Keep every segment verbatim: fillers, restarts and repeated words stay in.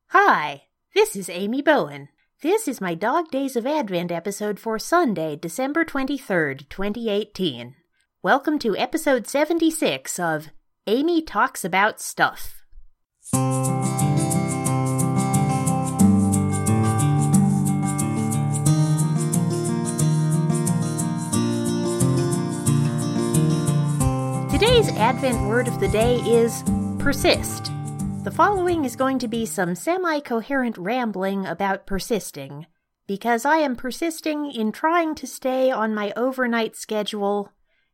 Hi, this is Amy Bowen. This is my Dog Days of Advent episode for Sunday, December twenty-third, twenty eighteen. Welcome to episode seventy-six of Amy Talks About Stuff. Today's Advent word of the day is persist. The following is going to be some semi-coherent rambling about persisting, because I am persisting in trying to stay on my overnight schedule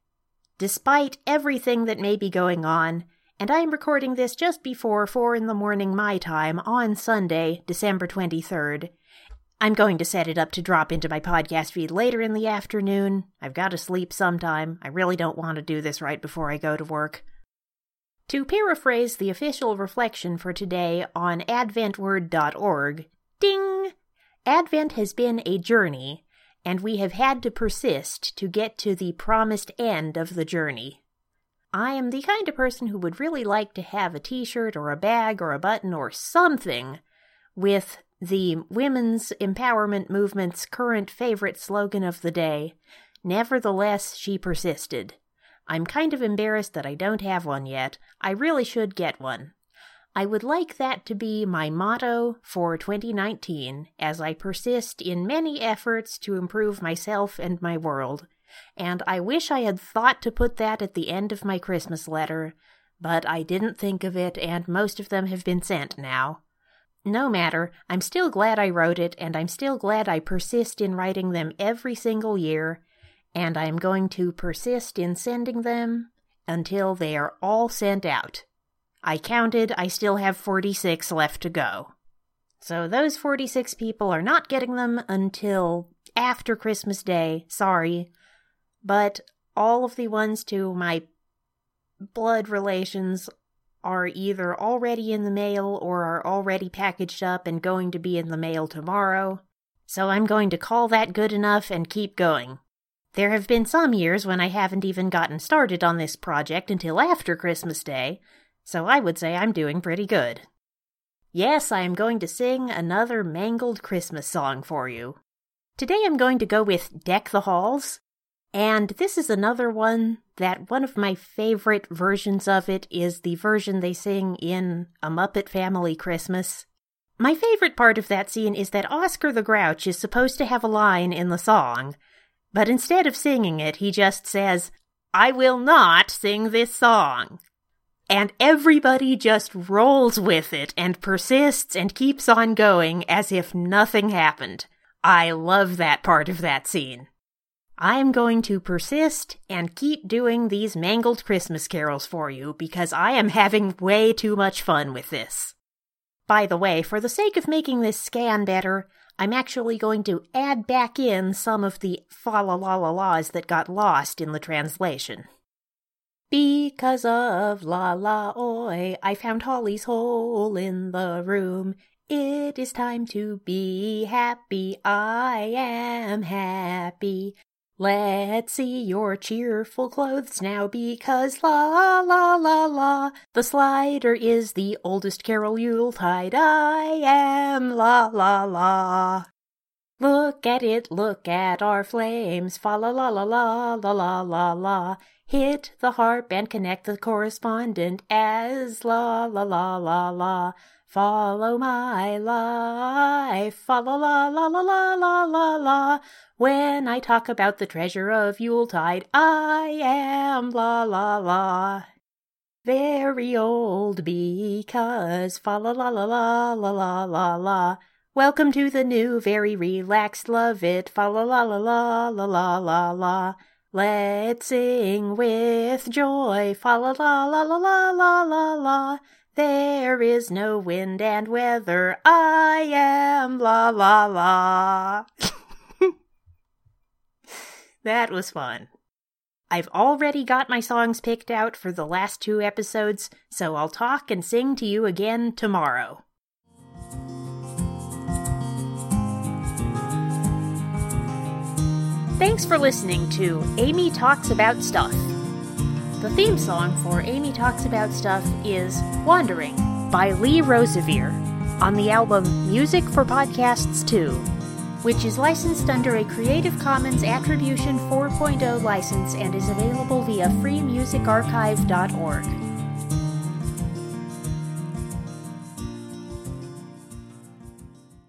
despite everything that may be going on, and I am recording this just before four in the morning my time on Sunday, December twenty-third. I'm going to set it up to drop into my podcast feed later in the afternoon. I've got to sleep sometime. I really don't want to do this right before I go to work. To paraphrase the official reflection for today on advent word dot org, ding! Advent has been a journey, and we have had to persist to get to the promised end of the journey. I am the kind of person who would really like to have a t-shirt or a bag or a button or something with the women's empowerment movement's current favorite slogan of the day, "Nevertheless, she persisted." I'm kind of embarrassed that I don't have one yet. I really should get one. I would like that to be my motto for twenty nineteen as I persist in many efforts to improve myself and my world. And I wish I had thought to put that at the end of my Christmas letter, but I didn't think of it, and most of them have been sent now. No matter, I'm still glad I wrote it, and I'm still glad I persist in writing them every single year, and I'm going to persist in sending them until they are all sent out. I counted, I still have forty-six left to go. So those forty-six people are not getting them until after Christmas Day, sorry, but all of the ones to my blood relations are either already in the mail or are already packaged up and going to be in the mail tomorrow, so I'm going to call that good enough and keep going. There have been some years when I haven't even gotten started on this project until after Christmas Day, so I would say I'm doing pretty good. Yes, I am going to sing another mangled Christmas song for you. Today I'm going to go with Deck the Halls, and this is another one that one of my favorite versions of it is the version they sing in A Muppet Family Christmas. My favorite part of that scene is that Oscar the Grouch is supposed to have a line in the song, but instead of singing it, he just says, "I will not sing this song." And everybody just rolls with it and persists and keeps on going as if nothing happened. I love that part of that scene. I am going to persist and keep doing these mangled Christmas carols for you because I am having way too much fun with this. By the way, for the sake of making this scan better, I'm actually going to add back in some of the fa-la-la-la-las that got lost in the translation. Because of la-la-oi, I found Holly's hole in the room. It is time to be happy, I am happy. Let's see your cheerful clothes now, because la la la la, the slider is the oldest carol Yuletide, I am la la la. Look at it, look at our flames, fa la la la la la la la la. Hit the harp and connect the correspondent as la la la la la. Follow my life, fa la la la la la la la la. When I talk about the treasure of Yuletide, I am la la la. Very old because fa la la la la la la la la. Welcome to the new, very relaxed, love it, fa la la la la la la la la. Let's sing with joy, fa la la la la la la la la. There is no wind and weather, I am la la la. That was fun. I've already got my songs picked out for the last two episodes, so I'll talk and sing to you again tomorrow. Thanks for listening to Amy Talks About Stuff. The theme song for Amy Talks About Stuff is Wandering by Lee Rosevere. on the album Music for Podcasts two, which is licensed under a Creative Commons Attribution four point oh license and is available via free music archive dot org.